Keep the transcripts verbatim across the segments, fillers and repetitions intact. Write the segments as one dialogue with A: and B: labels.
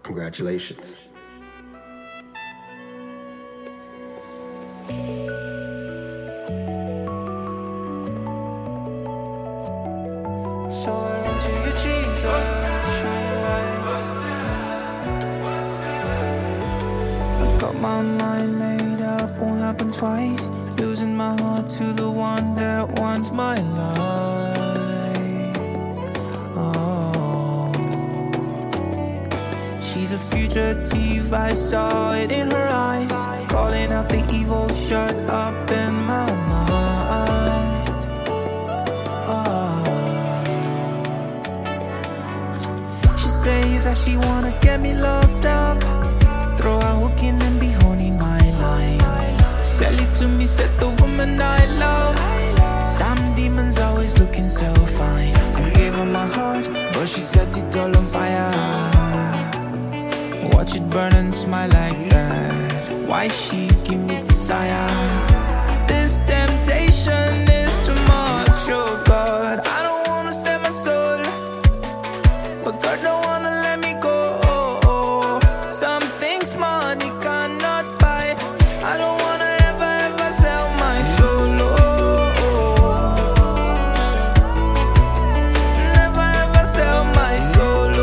A: Congratulations.
B: So I run to you, Jesus, shine light. I got my mind made up, won't happen twice. Losing my heart to the one that wants my life. Oh, she's a fugitive, I saw it in her eyes, calling out the evil, shut up in my mind. Oh, she say that she wanna get me locked up, throw a hook in and be honing my line. Sell it to me, said the woman I love. Some demons always looking so fine. I gave her my heart, but she set it all on fire. Watch it burn and smile like that. Why she give me desire? This temptation is too much, oh God. I don't wanna sell my soul, but God don't wanna let me go. Some things money cannot buy. I don't wanna ever, ever sell my soul. Never, ever sell my soul.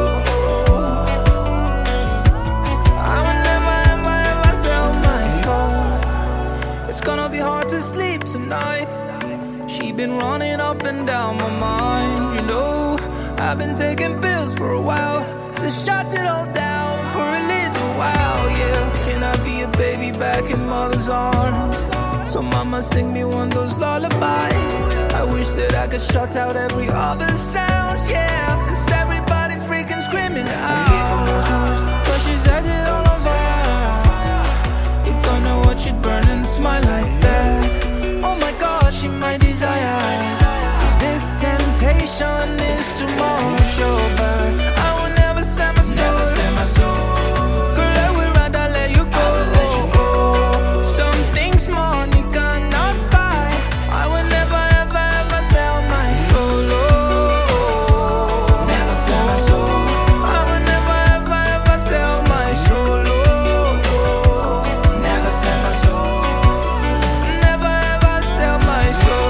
B: I will never, ever, ever sell my soul. It's gonna be hard to sleep tonight. She been running up and down my mind, you know. I've been taking pills for a while to shut it all down for a little while, yeah. Can I be a baby back in mother's arms? So mama sing me one of those lullabies. I wish that I could shut out every other sound, yeah. Cause everybody freaking screaming out. I gave her my heart, but she set it all on fire. You gonna watch it burn and smile like that. Oh my God, she my desire. Cause this temptation is too much, oh, but I will never sell my soul. Never sell my soul. Girl, I would rather let you go. Let you go. Some things money cannot buy. I will never, ever, ever sell my soul. Oh, never sell my soul. I will never, ever, ever sell my soul. Oh, never sell my soul. Never, ever sell my soul.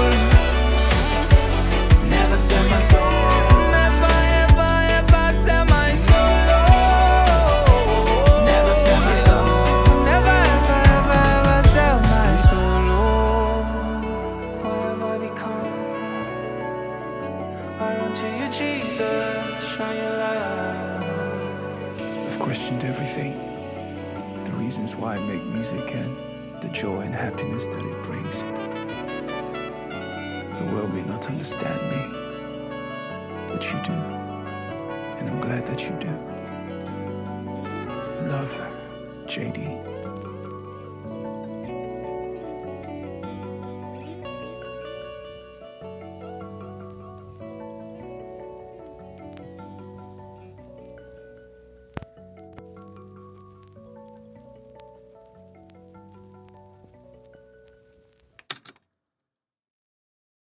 B: Never sell my soul. Never, ever, ever sell my soul. Never sell my soul. Never, ever, ever, ever sell my soul. What have I become? I run to you, Jesus, shine your light.
C: I've questioned everything, the reasons why I make music and the joy and happiness that it brings. The world may not understand me, but you do, and I'm glad that you do. Love, J D.